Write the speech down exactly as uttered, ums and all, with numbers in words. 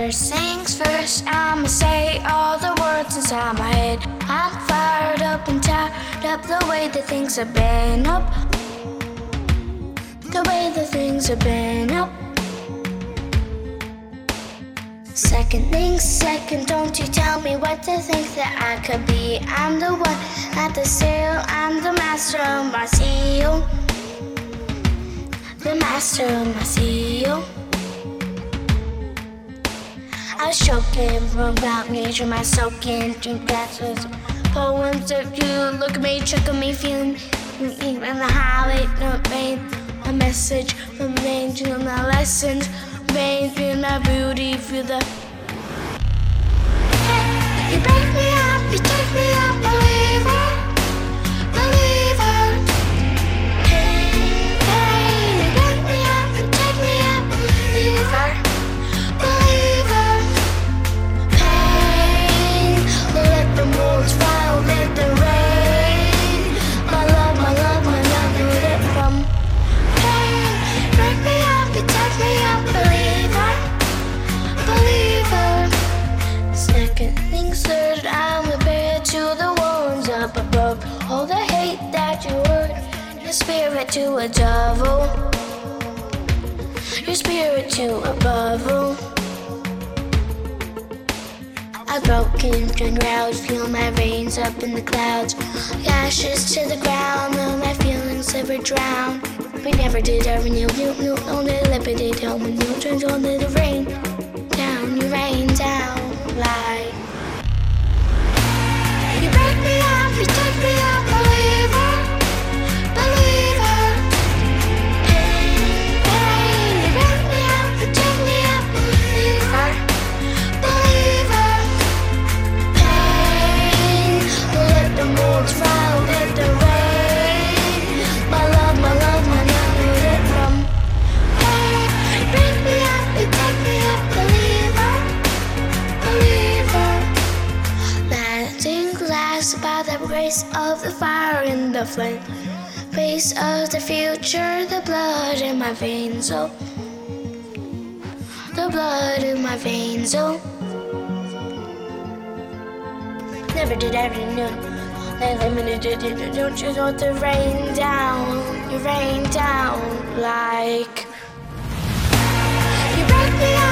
First things first, I'ma say all the words inside my head. I'm fired up and tired up the way that things have been up. The way that things have been up. Second things second, don't you tell me what to think that I could be. I'm the one at the sail, I'm the master of my seal. The master of my seal. I was choking about nature, my soaking, drink glasses, poems of you. Look at me, trick me, feeling in the highway, no rain. A message from the angel, and my lessons, rain, feel my beauty, feel the. You break me up, you take me up, believer, believer. Pain, pain, you break me up, you take me up, believer, believer. Pain, let the moons fall, let the rain. My love, my love, my love, let it from. Pain, break me up, you take me up, believer, believer. Second things third, I'm a bear to the ones up above. All the hate that you heard, your spirit to a devil. Your spirit to a bubble. I've broken and roused, feel my veins up in the clouds. Ashes to the ground, though my feelings ever drown. We never did ever knew, you knew, only limited home when you turned on the rain. Down, you rain down, like. You break me up, you take me up, believer, believer. Pain, pain, you break me up, you take me up, believer, believer. Pain, let the moons fall, let the rain. My love, my love, my love, let it from. Pain, you break me up, you take me up, believer, believer. Lasting glass by the race of the fire and the flame. Face of the future, the blood in my veins, oh. The blood in my veins, oh. Never did ever know. They limited it, don't you want the rain down? You rain down like. You break me up.